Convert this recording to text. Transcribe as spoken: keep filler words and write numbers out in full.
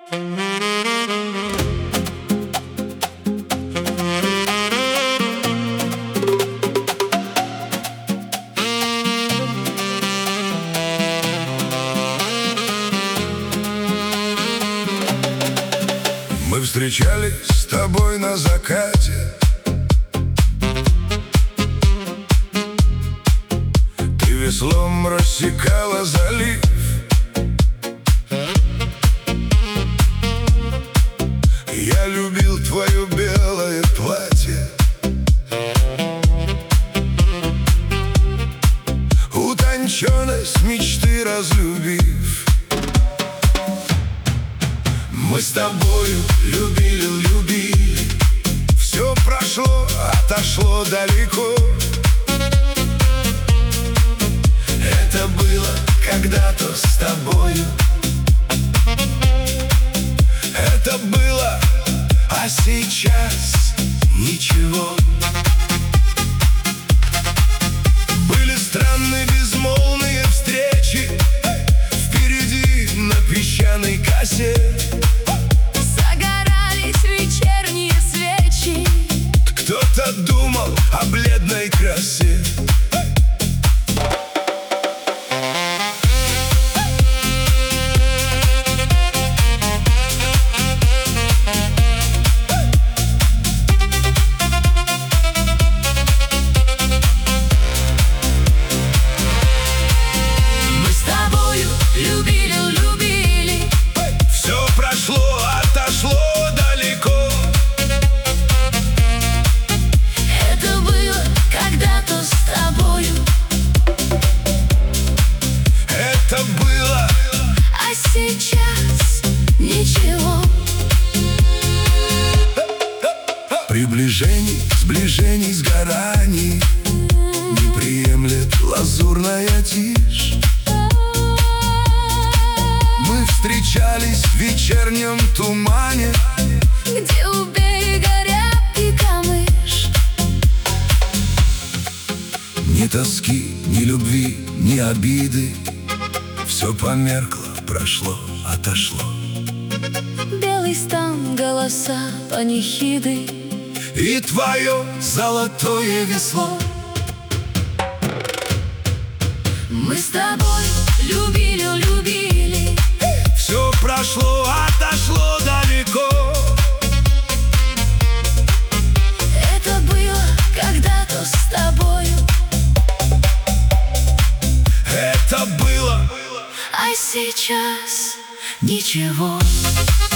Мы встречались с тобой на закате. Ты веслом рассекала залив. Я любил твое белое платье, утонченность мечты разлюбив. Мы с тобою любили, любили. Все прошло, отошло далеко. Это было когда-то с тобою. Это было, а сейчас ничего. Были странные безмолвные встречи впереди на песчаной косе. Загорались вечерние свечи. Кто-то думал о бледной красе. Это было, а сейчас ничего. Приближений, сближений, сгораний не приемлет лазурная тишь. Мы встречались в вечернем тумане, где у берега рябь и камыш. Ни тоски, ни любви, ни обиды. Все померкло, прошло, отошло. Белый стан, голоса, панихиды И твое золотое весло. Мы с тобой любили, любили. Все прошло, отошло далеко. Это было когда-то с тобою. Это было, а сейчас ничего.